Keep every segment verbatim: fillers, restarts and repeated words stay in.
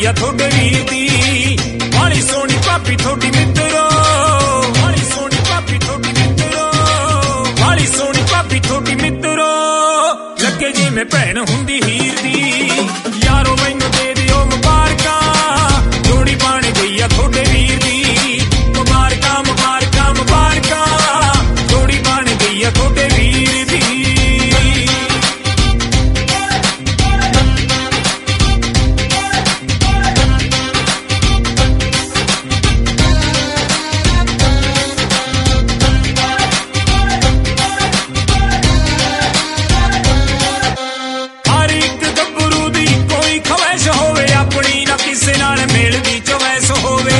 ਆ ਥੋੜੇ ਵੀਰ ਦੀ ਵਾਲੀ ਸੋਹਣੀ ਭਾਬੀ ਥੋੜੀ ਮਿੱਤਰੋ ਵਾਲੀ ਸੋਹਣੀ ਭਾਬੀ ਥੋੜੀ ਮਿੱਤਰੋ ਵਾਲੀ ਸੋਹਣੀ ਭਾਬੀ ਥੋੜੀ ਮਿੱਤਰੋ ਲੱਗੇ ਜਿਵੇਂ ਭੈਣ ਹੁੰਦੀ ਹੀਰ ਦੀ ਯਾਰੋ ਮੈਨੂੰ ਦੇ ਦਿਓ ਮੁਬਾਰਕਾਂ ਜੋੜੀ ਬਣ ਗਈ ਆ ਥੋੜੇ ਵੀਰ ਦੀ ਮੁਬਾਰਕਾਂ ਮੁਬਾਰਕਾਂ ਮੁਬਾਰਕਾਂ ਜੋੜੀ ਬਣ ਗਈ ਆ ਥੋੜੇ ਵੀਰ ਦੀ ਕਿਸੇ ਨਾਲ ਮਿਲਦੀ ਚੋਇਸ ਹੋਵੇ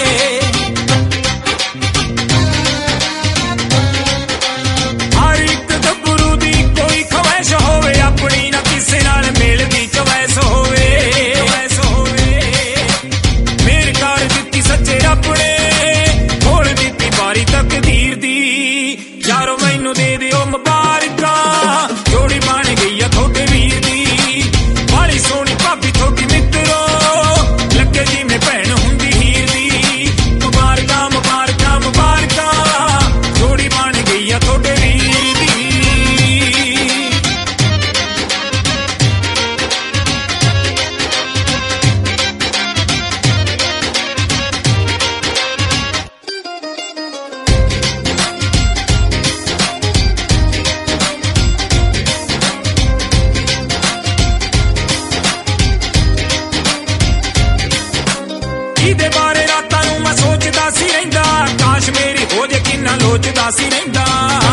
ਹਰ ਇੱਕ ਗੱਭਰੂ ਦੀ ਕੋਈ ਖਵਾਇਸ਼ ਹੋਵੇ ਆਪਣੀ ਨਾ ਕਿਸੇ ਨਾਲ ਮਿਲਦੀ ਚੋਇਸ ਹੋਵੇ ਚੋਇਸ ਹੋਵੇ ਮੇਰ ਕਰ ਦਿੱਤੀ ਸੱਚੇ ਰੱਬ ਨੇ ਖੋਲ ਦਿੱਤੀ ਬਾਰੀ ਤਕਦੀਰ ਦੀ ਯਾਰੋ ਮੈਨੂੰ ਦੇ ਦਿਓ ਮੁਬਾਰਕਾਂ ਜੋੜੀ ਬਣ ਗਈ ਆ ਥੋੜੇ ਵੀਰ ਦੀ ਵਾਲੀ ਸੋਹਣੀ ਭਾਬੀ ਥੋੜੀ ਮਿੱਤਰੋ ਲੱਗੇ ਜਿਵੇਂ ਭੈਣ ਹੁੰਦੀ ਹੀਰ ਦੀ ਮੁਬਾਰਕਾਂ ਮੁਬਾਰਕਾਂ ਮੁਬਾਰਕਾਂ ਜੋੜੀ ਬਣ ਗਈ ਆ ਥੋੜੇ ਵੀਰ ਦੀ ਇਹਦੇ ਬਾਰੇ ਰਾਤਾਂ ਨੂੰ ਮੈਂ ਸੋਚਦਾ ਸੀ ਰਹਿੰਦਾ ਕਾਸ਼ ਮੇਰੀ ਹੋ ਜੇ ਕਿੰਨਾ ਲੋਚਦਾ ਸੀ ਰਹਿੰਦਾ